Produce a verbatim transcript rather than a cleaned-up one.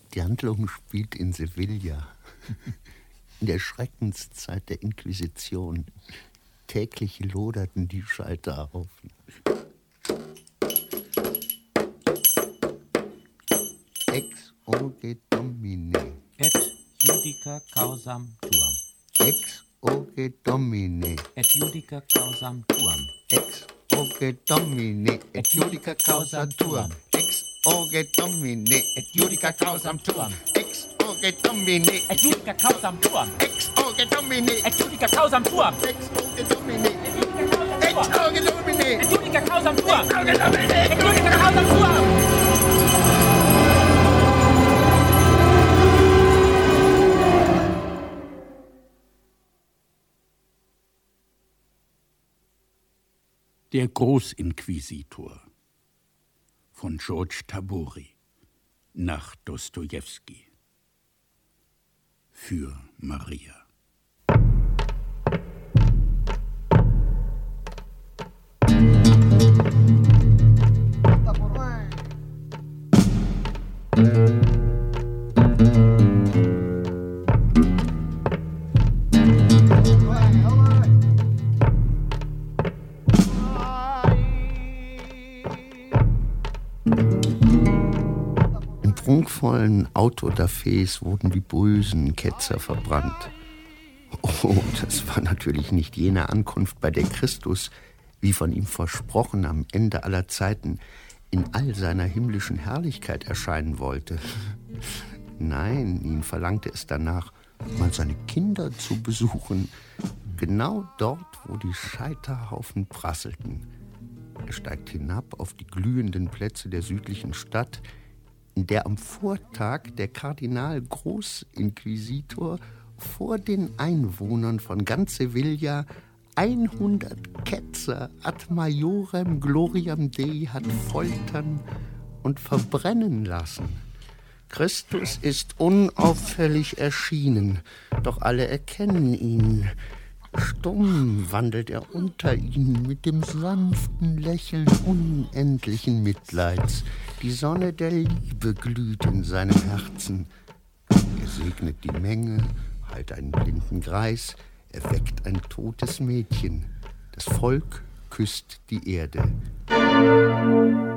Die Handlung spielt in Sevilla, in der Schreckenszeit der Inquisition. Täglich loderten die Scheiterhaufen. Ex oge domine. Et judica causam tuam. Ex oge domine. Et judica causam tuam. Ex oge domine. Et judica causam tuam. Ex oge domine. Et judica causam tuam. Ex oge domine. Et judica causam tuam. Ex oge domine. Et judica causam tuam. Ex oge domine. Ex oge domine. Et judica causam tuam. Et judica causam tuam. Der Großinquisitor von George Tabori nach Dostojewski für Maria. Im prunkvollen Autodafés wurden die bösen Ketzer verbrannt. Oh, das war natürlich nicht jene Ankunft, bei der Christus, wie von ihm versprochen, am Ende aller Zeiten in all seiner himmlischen Herrlichkeit erscheinen wollte. Nein, ihn verlangte es danach, mal seine Kinder zu besuchen, genau dort, wo die Scheiterhaufen prasselten. Er steigt hinab auf die glühenden Plätze der südlichen Stadt, in der am Vortag der Kardinal Großinquisitor vor den Einwohnern von ganz Sevilla hundert Ketzer ad majorem gloriam Dei hat foltern und verbrennen lassen. Christus ist unauffällig erschienen, doch alle erkennen ihn. Stumm wandelt er unter ihnen mit dem sanften Lächeln unendlichen Mitleids. Die Sonne der Liebe glüht in seinem Herzen. Er segnet die Menge, heilt einen blinden Greis, erweckt ein totes Mädchen. Das Volk küsst die Erde.